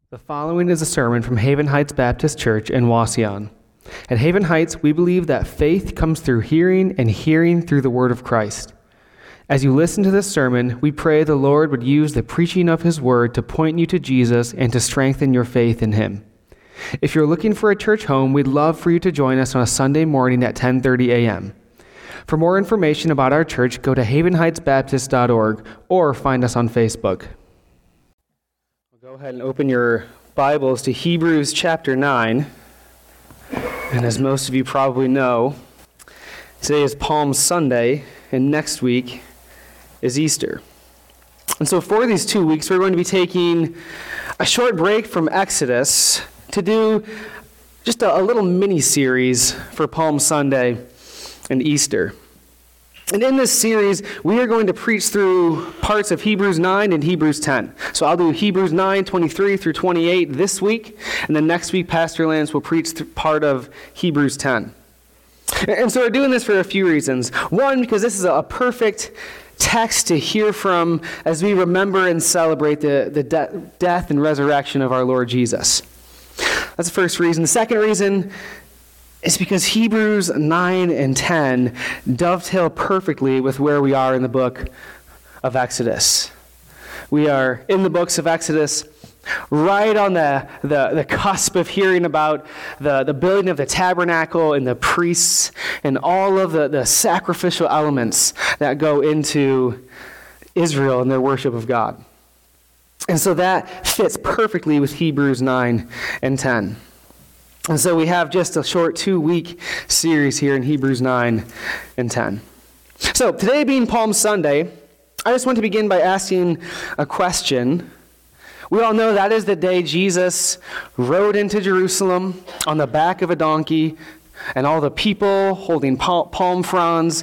The following is a sermon from Haven Heights Baptist Church in Wauseon. At Haven Heights, we believe that faith comes through hearing and hearing through the word of Christ. As you listen to this sermon, we pray the Lord would use the preaching of his word to point you to Jesus and to strengthen your faith in him. If you're looking for a church home, we'd love for you to join us on a Sunday morning at 10:30 a.m. For more information about our church, go to havenheightsbaptist.org or find us on Facebook. Go ahead and open your Bibles to Hebrews chapter 9. And as most of you probably know, today is Palm Sunday, and next week is Easter. And so for these 2 weeks, we're going to be taking a short break from Exodus to do just a little mini-series for Palm Sunday and Easter. And in this series, we are going to preach through parts of Hebrews 9 and Hebrews 10. So I'll do Hebrews 9, 23 through 28 this week, and then next week, Pastor Lance will preach part of Hebrews 10. And so we're doing this for a few reasons. One, because this is a perfect text to hear from as we remember and celebrate the death and resurrection of our Lord Jesus. That's the first reason. The second reason is because Hebrews 9 and 10 dovetail perfectly with where we are in the book of Exodus. We are in the books of Exodus, right on the cusp of hearing about the building of the tabernacle and the priests and all of the sacrificial elements that go into Israel and their worship of God. And so that fits perfectly with Hebrews 9 and 10. And so we have just a short 2-week series here in Hebrews 9 and 10. So today being Palm Sunday, I just want to begin by asking a question. We all know that is the day Jesus rode into Jerusalem on the back of a donkey, and all the people holding palm fronds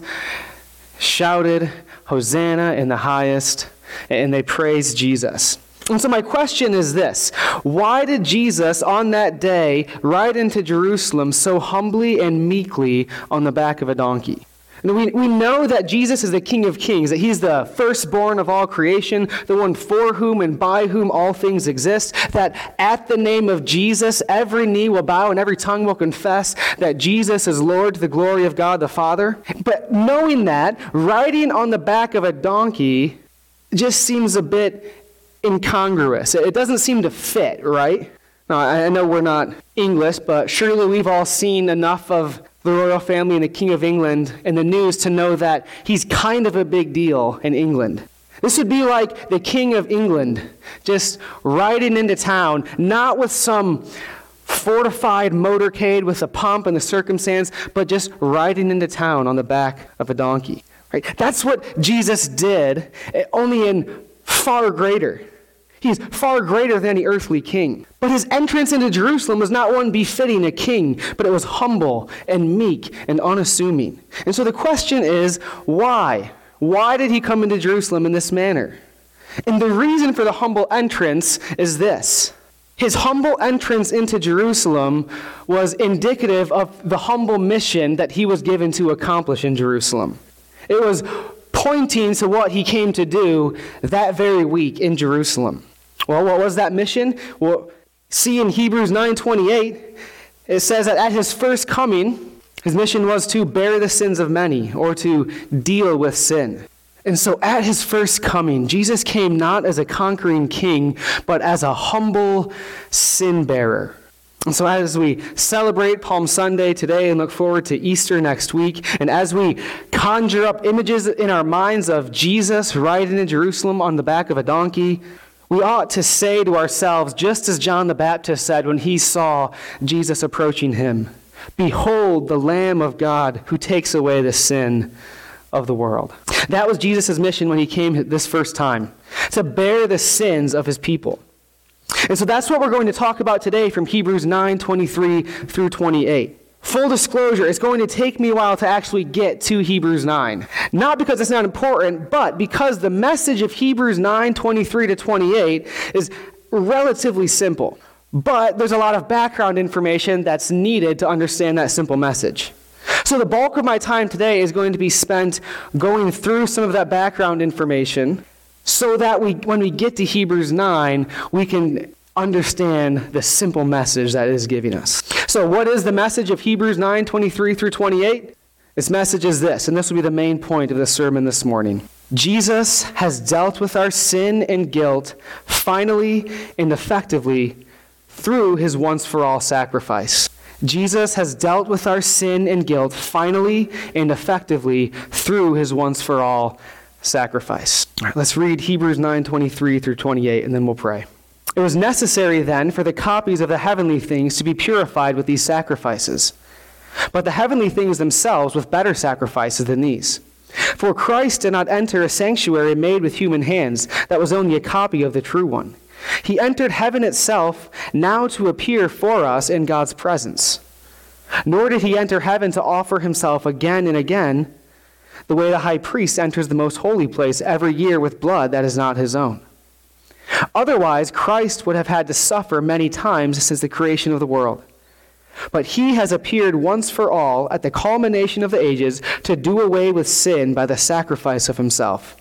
shouted, "Hosanna in the highest," and they praised Jesus. And so my question is this: why did Jesus on that day ride into Jerusalem so humbly and meekly on the back of a donkey? And we know that Jesus is the King of Kings, that he's the firstborn of all creation, the one for whom and by whom all things exist, that at the name of Jesus, every knee will bow and every tongue will confess that Jesus is Lord to the glory of God the Father. But knowing that, riding on the back of a donkey just seems a bit incongruous. It doesn't seem to fit, right? Now, I know we're not English, but surely we've all seen enough of the royal family and the King of England in the news to know that he's kind of a big deal in England. This would be like the King of England just riding into town, not with some fortified motorcade with the pomp and the circumstance, but just riding into town on the back of a donkey. Right? That's what Jesus did, only in far greater. He's far greater than any earthly king. But his entrance into Jerusalem was not one befitting a king, but it was humble and meek and unassuming. And so the question is, why? Why did he come into Jerusalem in this manner? And the reason for the humble entrance is this. His humble entrance into Jerusalem was indicative of the humble mission that he was given to accomplish in Jerusalem. It was pointing to what he came to do that very week in Jerusalem. Well, what was that mission? Well, see in Hebrews 9:28, it says that at his first coming, his mission was to bear the sins of many, or to deal with sin. And so at his first coming, Jesus came not as a conquering king, but as a humble sin bearer. And so as we celebrate Palm Sunday today and look forward to Easter next week, and as we conjure up images in our minds of Jesus riding in Jerusalem on the back of a donkey, we ought to say to ourselves, just as John the Baptist said when he saw Jesus approaching him, "Behold the Lamb of God who takes away the sin of the world." That was Jesus' mission when he came this first time, to bear the sins of his people. And so that's what we're going to talk about today from Hebrews 9, 23 through 28. Full disclosure, it's going to take me a while to actually get to Hebrews 9. Not because it's not important, but because the message of Hebrews 9, 23 to 28 is relatively simple. But there's a lot of background information that's needed to understand that simple message. So the bulk of my time today is going to be spent going through some of that background information so that when we get to Hebrews 9, we can understand the simple message that it is giving us. So what is the message of Hebrews 9:23 through 28? This message is this, and this will be the main point of the sermon this morning. Jesus has dealt with our sin and guilt finally and effectively through his once-for-all sacrifice. Jesus has dealt with our sin and guilt finally and effectively through his once-for-all sacrifice. All right, let's read Hebrews 9:23 through 28, and then we'll pray. It was necessary then for the copies of the heavenly things to be purified with these sacrifices, but the heavenly things themselves with better sacrifices than these. For Christ did not enter a sanctuary made with human hands that was only a copy of the true one. He entered heaven itself now to appear for us in God's presence. Nor did he enter heaven to offer himself again and again, the way the high priest enters the most holy place every year with blood that is not his own. Otherwise, Christ would have had to suffer many times since the creation of the world. But he has appeared once for all at the culmination of the ages to do away with sin by the sacrifice of himself.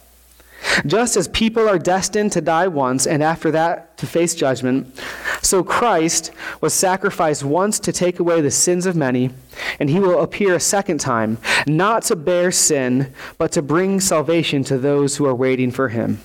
Just as people are destined to die once and after that to face judgment, so Christ was sacrificed once to take away the sins of many, and he will appear a second time, not to bear sin, but to bring salvation to those who are waiting for him.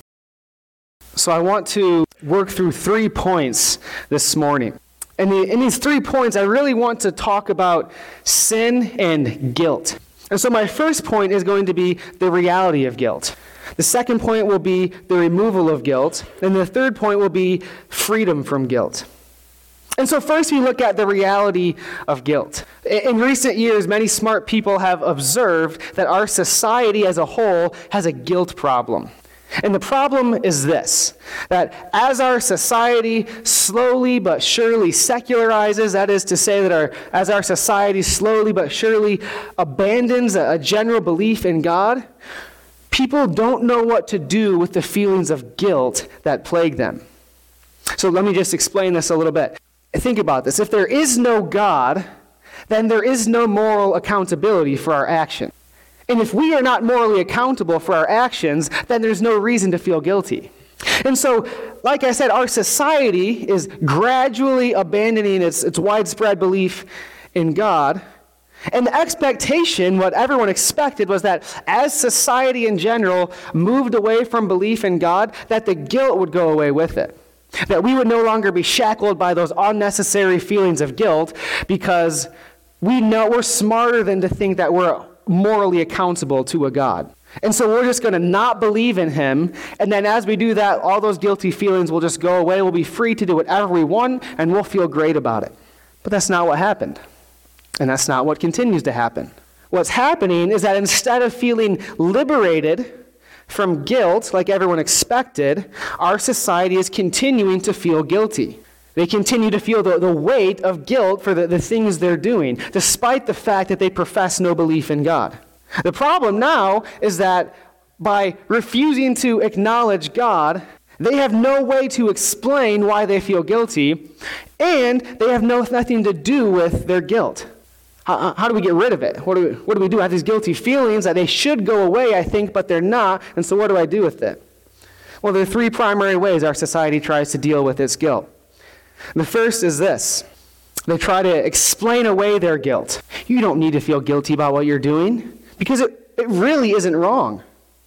So I want to work through 3 points this morning. And in these 3 points, I really want to talk about sin and guilt. And so my first point is going to be the reality of guilt. The second point will be the removal of guilt. And the third point will be freedom from guilt. And so first we look at the reality of guilt. In recent years, many smart people have observed that our society as a whole has a guilt problem. And the problem is this, that as our society slowly but surely secularizes, that is to say that as our society slowly but surely abandons a general belief in God, people don't know what to do with the feelings of guilt that plague them. So let me just explain this a little bit. Think about this. If there is no God, then there is no moral accountability for our actions. And if we are not morally accountable for our actions, then there's no reason to feel guilty. And so, like I said, our society is gradually abandoning its widespread belief in God. And the expectation, what everyone expected, was that as society in general moved away from belief in God, that the guilt would go away with it. That we would no longer be shackled by those unnecessary feelings of guilt because we know we're smarter than to think that we're morally accountable to a God. And so we're just going to not believe in him, and then as we do that, all those guilty feelings will just go away. We'll be free to do whatever we want, and we'll feel great about it. But that's not what happened. And that's not what continues to happen. What's happening is that instead of feeling liberated from guilt like everyone expected, our society is continuing to feel guilty. They continue to feel the weight of guilt for the things they're doing, despite the fact that they profess no belief in God. The problem now is that by refusing to acknowledge God, they have no way to explain why they feel guilty, and they have nothing to do with their guilt. How do we get rid of it? What do we do? I have these guilty feelings that they should go away, I think, but they're not, and so what do I do with it? Well, there are 3 primary ways our society tries to deal with its guilt. The first is this. They try to explain away their guilt. You don't need to feel guilty about what you're doing because it really isn't wrong.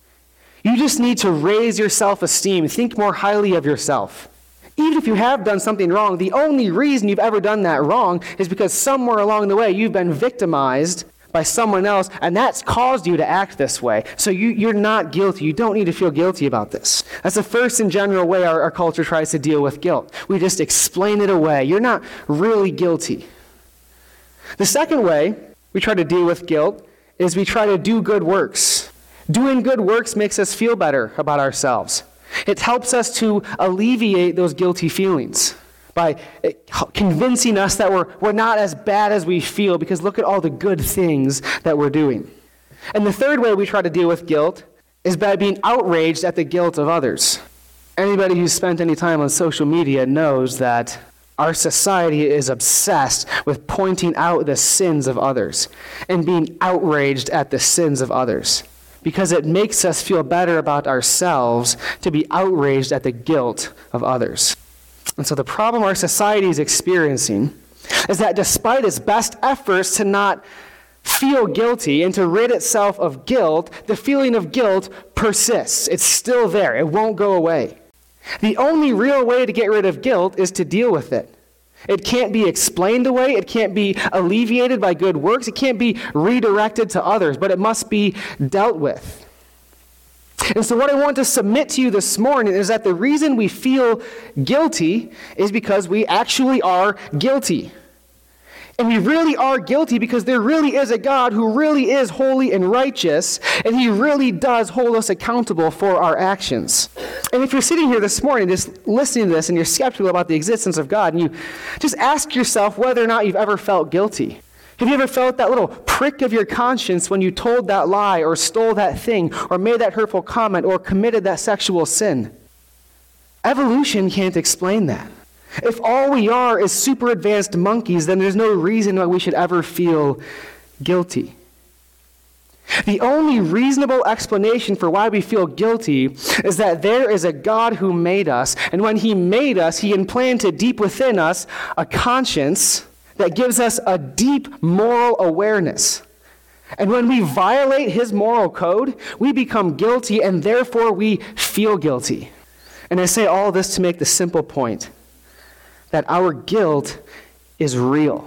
You just need to raise your self-esteem, think more highly of yourself. Even if you have done something wrong, the only reason you've ever done that wrong is because somewhere along the way you've been victimized by someone else, and that's caused you to act this way. So you're not guilty. You don't need to feel guilty about this. That's the first and general way our culture tries to deal with guilt. We just explain it away. You're not really guilty. The second way we try to deal with guilt is we try to do good works. Doing good works makes us feel better about ourselves. It helps us to alleviate those guilty feelings by convincing us that we're not as bad as we feel because look at all the good things that we're doing. And the third way we try to deal with guilt is by being outraged at the guilt of others. Anybody who's spent any time on social media knows that our society is obsessed with pointing out the sins of others and being outraged at the sins of others because it makes us feel better about ourselves to be outraged at the guilt of others. And so the problem our society is experiencing is that despite its best efforts to not feel guilty and to rid itself of guilt, the feeling of guilt persists. It's still there. It won't go away. The only real way to get rid of guilt is to deal with it. It can't be explained away. It can't be alleviated by good works. It can't be redirected to others, but it must be dealt with. And so what I want to submit to you this morning is that the reason we feel guilty is because we actually are guilty. And we really are guilty because there really is a God who really is holy and righteous, and he really does hold us accountable for our actions. And if you're sitting here this morning just listening to this and you're skeptical about the existence of God, and you just ask yourself whether or not you've ever felt guilty. Have you ever felt that little prick of your conscience when you told that lie or stole that thing or made that hurtful comment or committed that sexual sin? Evolution can't explain that. If all we are is super advanced monkeys, then there's no reason why we should ever feel guilty. The only reasonable explanation for why we feel guilty is that there is a God who made us, and when he made us, he implanted deep within us a conscience that gives us a deep moral awareness. And when we violate his moral code, we become guilty, and therefore we feel guilty. And I say all this to make the simple point that our guilt is real.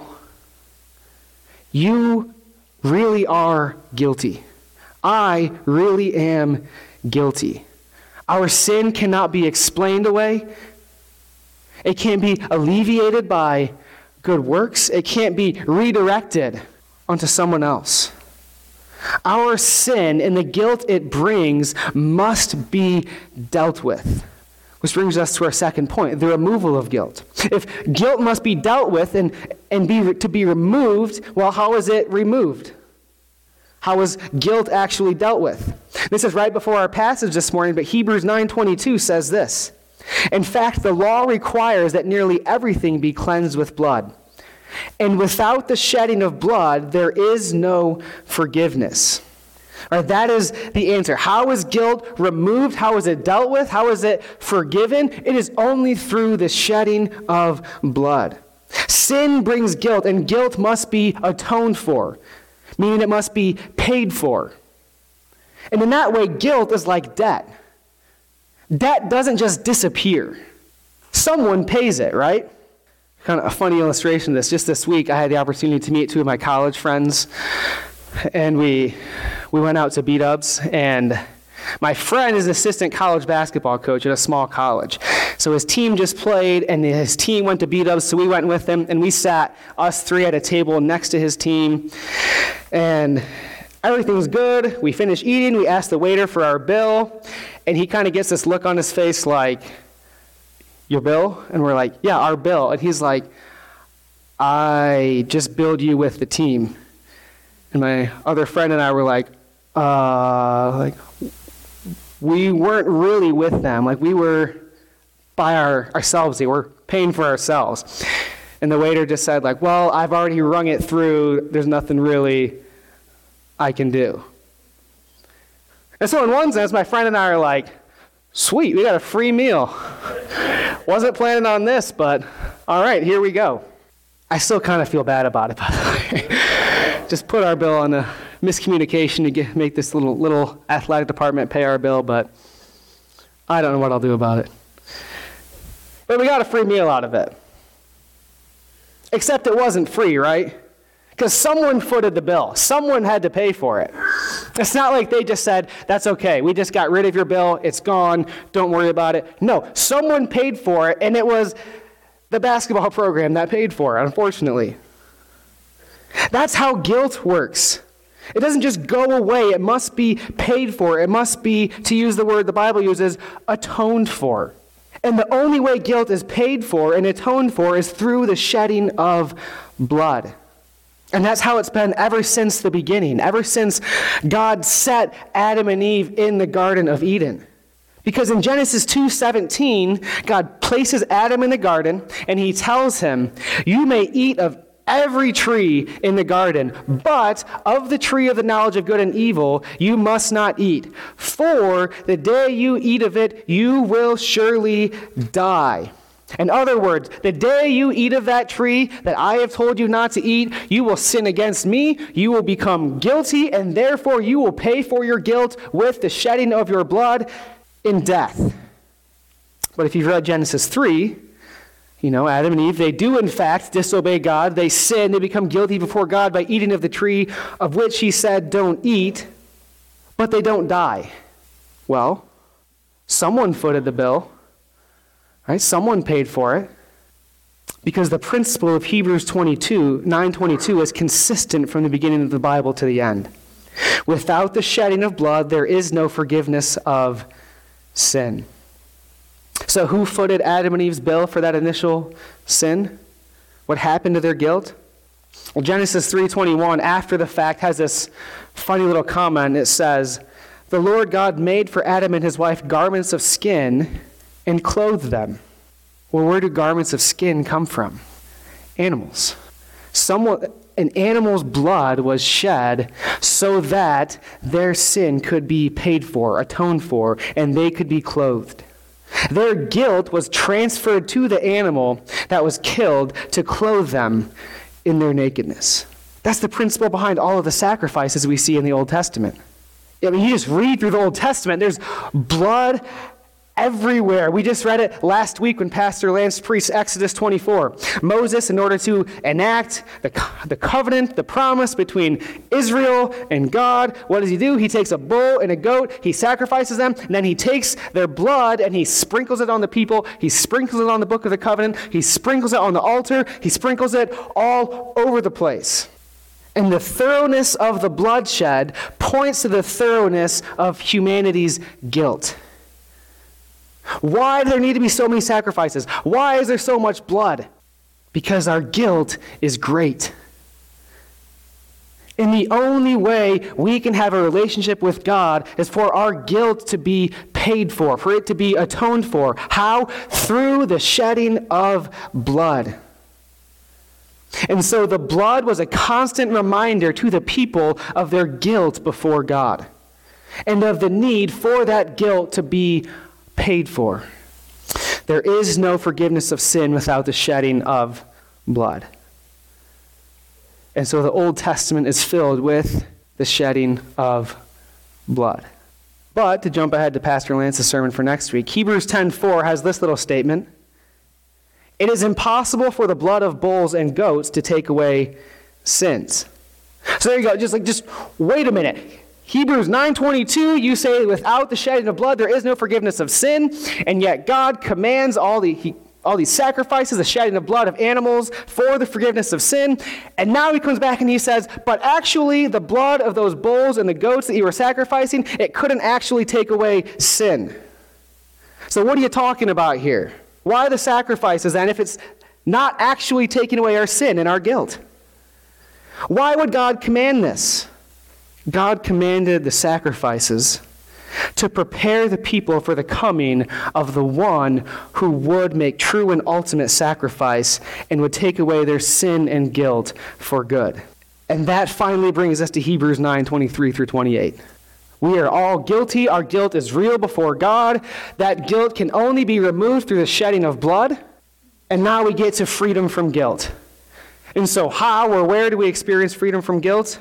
You really are guilty. I really am guilty. Our sin cannot be explained away. It can't be alleviated by good works. It can't be redirected onto someone else. Our sin and the guilt it brings must be dealt with. Which brings us to our second point, the removal of guilt. If guilt must be dealt with and to be removed, well, how is it removed? How is guilt actually dealt with? This is right before our passage this morning, but Hebrews 9:22 says this. In fact, the law requires that nearly everything be cleansed with blood. And without the shedding of blood, there is no forgiveness. All right, that is the answer. How is guilt removed? How is it dealt with? How is it forgiven? It is only through the shedding of blood. Sin brings guilt, and guilt must be atoned for, meaning it must be paid for. And in that way, guilt is like debt. Debt doesn't just disappear. Someone pays it, right? Kind of a funny illustration of this. Just this week, I had the opportunity to meet two of my college friends, and we went out to B-Dubs, and my friend is an assistant college basketball coach at a small college. So his team just played, and his team went to B-Dubs, so we went with him, and we sat, us three, at a table next to his team, and everything was good. We finished eating. We asked the waiter for our bill, and he kind of gets this look on his face like, your bill? And we're like, yeah, our bill. And he's like, I just billed you with the team. And my other friend and I were like, we weren't really with them. Like, we were by ourselves. They were paying for ourselves. And the waiter just said, like, well, I've already rung it through. There's nothing really I can do. And so in one sense, my friend and I are like, sweet, we got a free meal. Wasn't planning on this, but all right, here we go. I still kind of feel bad about it, by the way. Just put our bill on a miscommunication to make this little athletic department pay our bill, but I don't know what I'll do about it. But we got a free meal out of it. Except it wasn't free, right? Because someone footed the bill. Someone had to pay for it. It's not like they just said, that's okay, we just got rid of your bill, it's gone, don't worry about it. No, someone paid for it, and it was the basketball program that paid for it, unfortunately. That's how guilt works. It doesn't just go away, it must be paid for. It must be, to use the word the Bible uses, atoned for. And the only way guilt is paid for and atoned for is through the shedding of blood. And that's how it's been ever since the beginning, ever since God set Adam and Eve in the Garden of Eden. Because in Genesis 2:17, God places Adam in the garden, and he tells him, you may eat of every tree in the garden, but of the tree of the knowledge of good and evil you must not eat. For the day you eat of it, you will surely die. In other words, the day you eat of that tree that I have told you not to eat, you will sin against me, you will become guilty, and therefore you will pay for your guilt with the shedding of your blood in death. But if you've read Genesis 3, Adam and Eve, they do in fact disobey God. They sin, they become guilty before God by eating of the tree of which he said, don't eat, but they don't die. Well, someone footed the bill, right? Someone paid for it, because the principle of Hebrews 9:22 is consistent from the beginning of the Bible to the end. Without the shedding of blood, there is no forgiveness of sin. So who footed Adam and Eve's bill for that initial sin? What happened to their guilt? Well, Genesis 3:21, after the fact, has this funny little comment. It says, the Lord God made for Adam and his wife garments of skin and clothed them. Well, where do garments of skin come from? Animals. An animal's blood was shed so that their sin could be paid for, atoned for, and they could be clothed. Their guilt was transferred to the animal that was killed to clothe them in their nakedness. That's the principle behind all of the sacrifices we see in the Old Testament. I mean, you just read through the Old Testament, there's blood everywhere. We just read it last week when Pastor Lance preached Exodus 24. Moses, in order to enact the covenant, the promise between Israel and God, what does he do? He takes a bull and a goat, he sacrifices them, and then he takes their blood and he sprinkles it on the people, he sprinkles it on the book of the covenant, he sprinkles it on the altar, he sprinkles it all over the place. And the thoroughness of the bloodshed points to the thoroughness of humanity's guilt. Why do there need to be so many sacrifices? Why is there so much blood? Because our guilt is great. And the only way we can have a relationship with God is for our guilt to be paid for it to be atoned for. How? Through the shedding of blood. And so the blood was a constant reminder to the people of their guilt before God and of the need for that guilt to be paid for. There is no forgiveness of sin without the shedding of blood. And so the Old Testament is filled with the shedding of blood. But to jump ahead to Pastor Lance's sermon for next week, Hebrews 10:4 has this little statement. It is impossible for the blood of bulls and goats to take away sins. So there you go. Just wait a minute. Hebrews 9:22, you say without the shedding of blood there is no forgiveness of sin, and yet God commands all these sacrifices, the shedding of blood of animals for the forgiveness of sin. And now he comes back and he says, but actually the blood of those bulls and the goats that you were sacrificing, it couldn't actually take away sin. So what are you talking about here? Why the sacrifices then if it's not actually taking away our sin and our guilt? Why would God command this? God commanded the sacrifices to prepare the people for the coming of the one who would make true and ultimate sacrifice and would take away their sin and guilt for good. And that finally brings us to Hebrews 9:23 through 28. We are all guilty. Our guilt is real before God. That guilt can only be removed through the shedding of blood. And now we get to freedom from guilt. And so how or where do we experience freedom from guilt?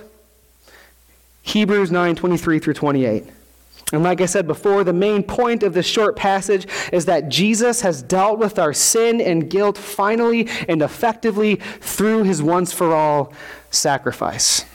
Hebrews 9:23 through 28. And like I said before, the main point of this short passage is that Jesus has dealt with our sin and guilt finally and effectively through his once-for-all sacrifice.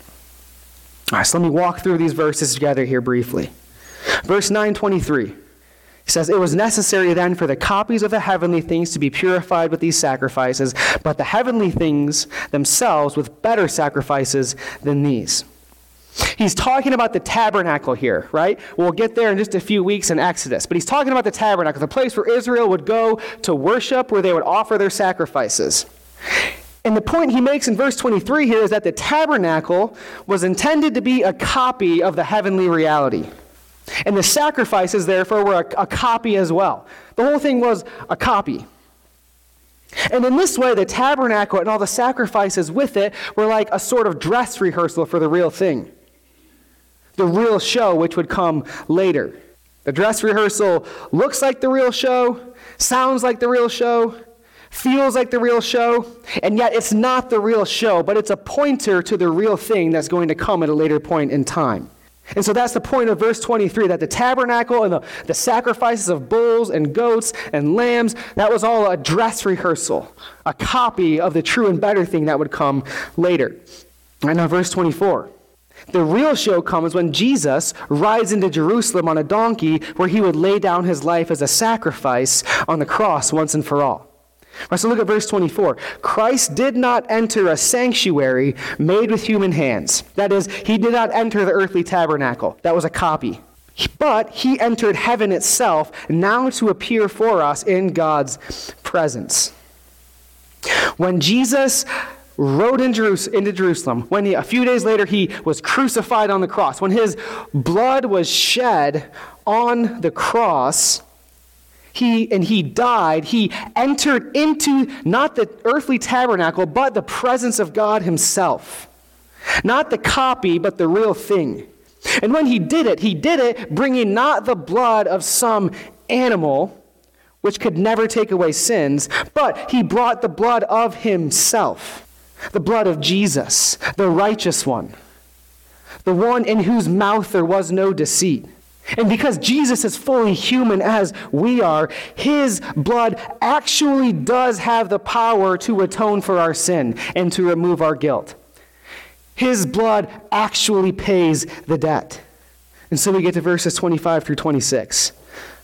All right, so let me walk through these verses together here briefly. Verse 9:23 says, it was necessary then for the copies of the heavenly things to be purified with these sacrifices, but the heavenly things themselves with better sacrifices than these. He's talking about the tabernacle here, right? We'll get there in just a few weeks in Exodus. But he's talking about the tabernacle, the place where Israel would go to worship, where they would offer their sacrifices. And the point he makes in verse 23 here is that the tabernacle was intended to be a copy of the heavenly reality. And the sacrifices, therefore, were a copy as well. The whole thing was a copy. And in this way, the tabernacle and all the sacrifices with it were like a sort of dress rehearsal for the real thing. The real show, which would come later. The dress rehearsal looks like the real show. Sounds like the real show, feels like the real show, and yet it's not the real show, but it's a pointer to the real thing that's going to come at a later point in time. And so that's the point of verse 23, that the tabernacle and the sacrifices of bulls and goats and lambs, that was all a dress rehearsal, a copy of the true and better thing that would come later. And now verse 24. The real show comes when Jesus rides into Jerusalem on a donkey where he would lay down his life as a sacrifice on the cross once and for all. Right, so look at verse 24. Christ did not enter a sanctuary made with human hands. That is, he did not enter the earthly tabernacle. That was a copy. But he entered heaven itself, now to appear for us in God's presence. When Jesus rode into Jerusalem, when a few days later he was crucified on the cross, when his blood was shed on the cross, he died, he entered into not the earthly tabernacle, but the presence of God himself. Not the copy, but the real thing. And when he did it bringing not the blood of some animal, which could never take away sins, but he brought the blood of himself, the blood of Jesus, the righteous one, the one in whose mouth there was no deceit. And because Jesus is fully human as we are, his blood actually does have the power to atone for our sin and to remove our guilt. His blood actually pays the debt. And so we get to verses 25 through 26.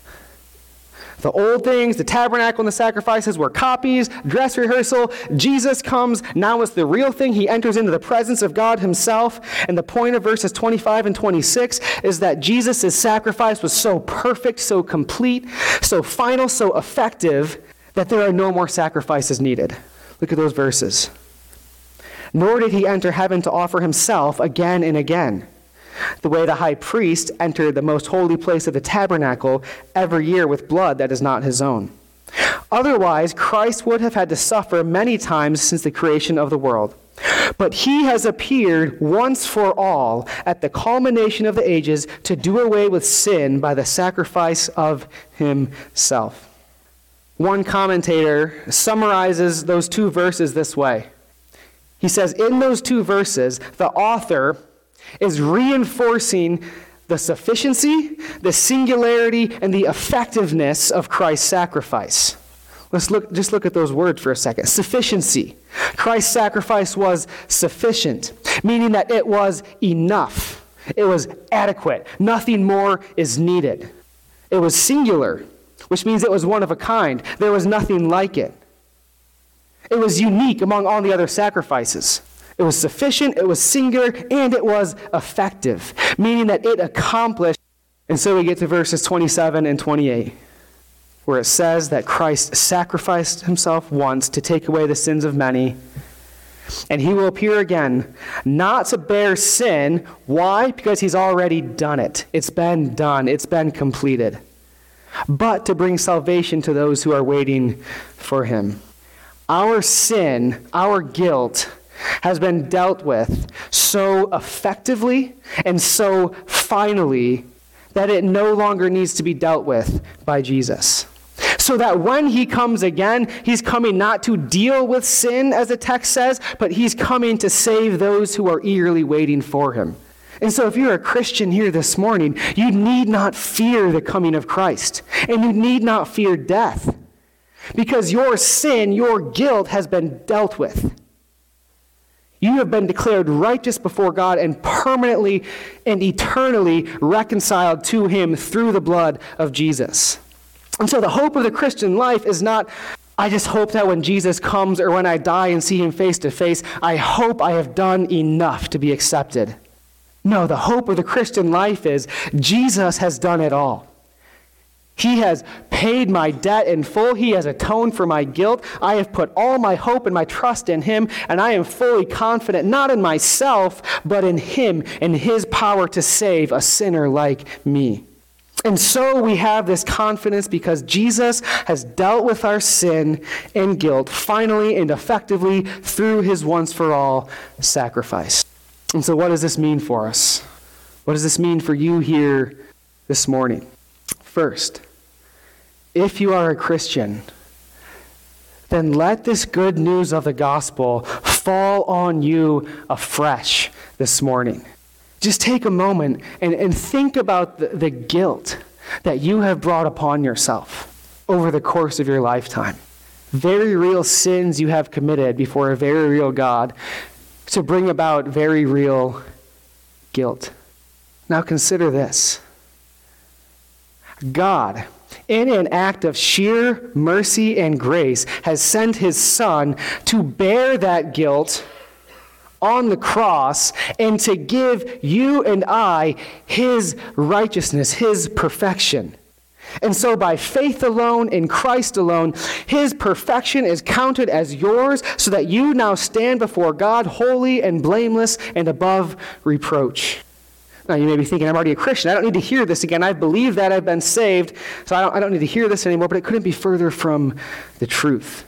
The old things, the tabernacle and the sacrifices were copies, dress rehearsal. Jesus comes, now it's the real thing. He enters into the presence of God himself. And the point of verses 25 and 26 is that Jesus' sacrifice was so perfect, so complete, so final, so effective, that there are no more sacrifices needed. Look at those verses. Nor did he enter heaven to offer himself again and again, the way the high priest entered the most holy place of the tabernacle every year with blood that is not his own. Otherwise, Christ would have had to suffer many times since the creation of the world. But he has appeared once for all at the culmination of the ages to do away with sin by the sacrifice of himself. One commentator summarizes those two verses this way. He says, in those two verses, the author is reinforcing the sufficiency, the singularity, and the effectiveness of Christ's sacrifice. Let's look at those words for a second. Sufficiency. Christ's sacrifice was sufficient, meaning that it was enough. It was adequate. Nothing more is needed. It was singular, which means it was one of a kind. There was nothing like it. It was unique among all the other sacrifices. It was sufficient, it was singular, and it was effective, meaning that it accomplished. And so we get to verses 27 and 28, where it says that Christ sacrificed himself once to take away the sins of many, and he will appear again, not to bear sin. Why? Because he's already done it. It's been done. It's been completed. But to bring salvation to those who are waiting for him. Our sin, our guilt, has been dealt with so effectively and so finally that it no longer needs to be dealt with by Jesus. So that when he comes again, he's coming not to deal with sin, as the text says, but he's coming to save those who are eagerly waiting for him. And so if you're a Christian here this morning, you need not fear the coming of Christ, and you need not fear death, because your sin, your guilt has been dealt with. You have been declared righteous before God and permanently and eternally reconciled to him through the blood of Jesus. And so the hope of the Christian life is not, I just hope that when Jesus comes or when I die and see him face to face, I hope I have done enough to be accepted. No, the hope of the Christian life is Jesus has done it all. He has paid my debt in full. He has atoned for my guilt. I have put all my hope and my trust in him, and I am fully confident, not in myself, but in him and his power to save a sinner like me. And so we have this confidence because Jesus has dealt with our sin and guilt finally and effectively through his once-for-all sacrifice. And so what does this mean for us? What does this mean for you here this morning? First, if you are a Christian, then let this good news of the gospel fall on you afresh this morning. Just take a moment and think about the guilt that you have brought upon yourself over the course of your lifetime. Very real sins you have committed before a very real God to bring about very real guilt. Now consider this. God, in an act of sheer mercy and grace, has sent his Son to bear that guilt on the cross and to give you and I his righteousness, his perfection. And so by faith alone, in Christ alone, his perfection is counted as yours so that you now stand before God holy and blameless and above reproach. Now you may be thinking, I'm already a Christian. I don't need to hear this again. I believe that I've been saved, so I don't need to hear this anymore, but it couldn't be further from the truth.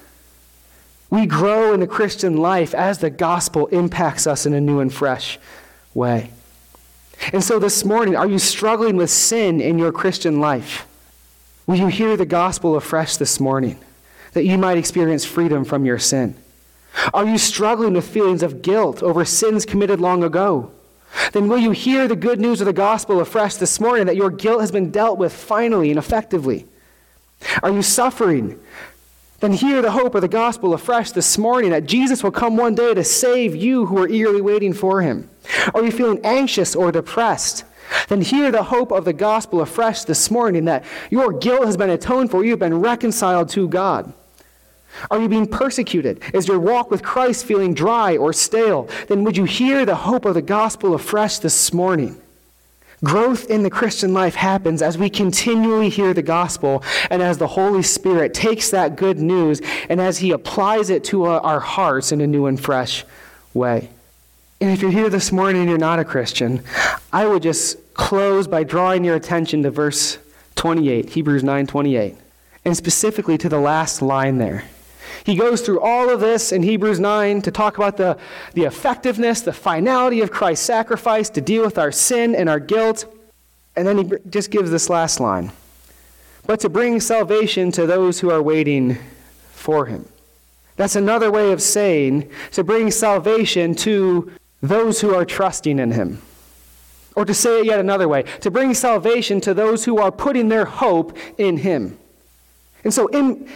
We grow in the Christian life as the gospel impacts us in a new and fresh way. And so this morning, are you struggling with sin in your Christian life? Will you hear the gospel afresh this morning, that you might experience freedom from your sin? Are you struggling with feelings of guilt over sins committed long ago? Then will you hear the good news of the gospel afresh this morning, that your guilt has been dealt with finally and effectively? Are you suffering? Then hear the hope of the gospel afresh this morning, that Jesus will come one day to save you who are eagerly waiting for him. Are you feeling anxious or depressed? Then hear the hope of the gospel afresh this morning, that your guilt has been atoned for. You have been reconciled to God. Are you being persecuted? Is your walk with Christ feeling dry or stale? Then would you hear the hope of the gospel afresh this morning? Growth in the Christian life happens as we continually hear the gospel and as the Holy Spirit takes that good news and as he applies it to our hearts in a new and fresh way. And if you're here this morning and you're not a Christian, I would just close by drawing your attention to verse 28, Hebrews 9:28, and specifically to the last line there. He goes through all of this in Hebrews 9 to talk about the effectiveness, the finality of Christ's sacrifice to deal with our sin and our guilt. And then he just gives this last line. But to bring salvation to those who are waiting for him. That's another way of saying to bring salvation to those who are trusting in him. Or to say it yet another way, to bring salvation to those who are putting their hope in him. And so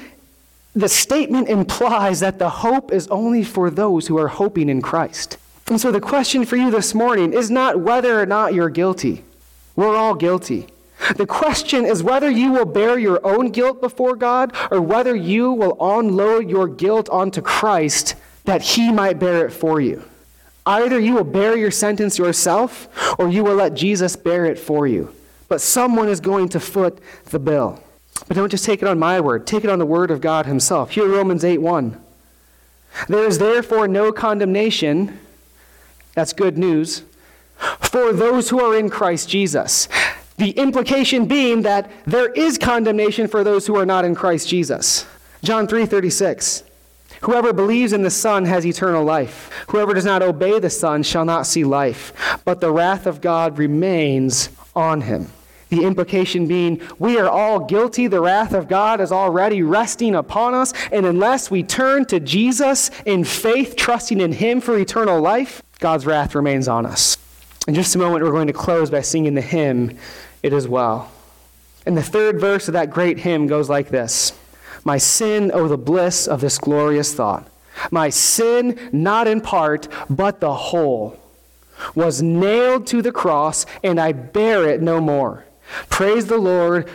the statement implies that the hope is only for those who are hoping in Christ. And so the question for you this morning is not whether or not you're guilty. We're all guilty. The question is whether you will bear your own guilt before God or whether you will unload your guilt onto Christ that he might bear it for you. Either you will bear your sentence yourself or you will let Jesus bear it for you. But someone is going to foot the bill. But don't just take it on my word. Take it on the word of God himself. Hear Romans 8:1. There is therefore no condemnation, that's good news, for those who are in Christ Jesus. The implication being that there is condemnation for those who are not in Christ Jesus. John 3:36. Whoever believes in the Son has eternal life. Whoever does not obey the Son shall not see life, but the wrath of God remains on him. The implication being, we are all guilty. The wrath of God is already resting upon us. And unless we turn to Jesus in faith, trusting in him for eternal life, God's wrath remains on us. In just a moment, we're going to close by singing the hymn, It Is Well. And the third verse of that great hymn goes like this. My sin, oh the bliss of this glorious thought. My sin, not in part, but the whole, was nailed to the cross, and I bear it no more. Praise the Lord,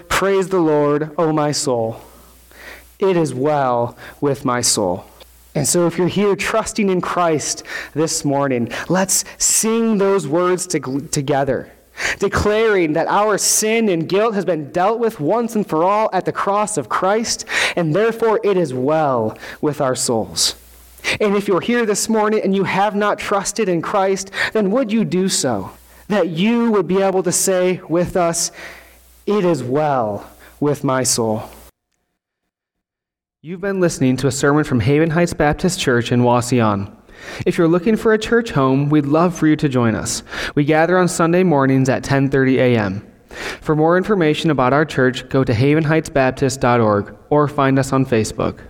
O my soul. It is well with my soul. And so if you're here trusting in Christ this morning, let's sing those words together, declaring that our sin and guilt has been dealt with once and for all at the cross of Christ, and therefore it is well with our souls. And if you're here this morning and you have not trusted in Christ, then would you do so? That you would be able to say with us, it is well with my soul. You've been listening to a sermon from Haven Heights Baptist Church in Wauseon. If you're looking for a church home, we'd love for you to join us. We gather on Sunday mornings at 10:30 a.m. For more information about our church, go to havenheightsbaptist.org or find us on Facebook.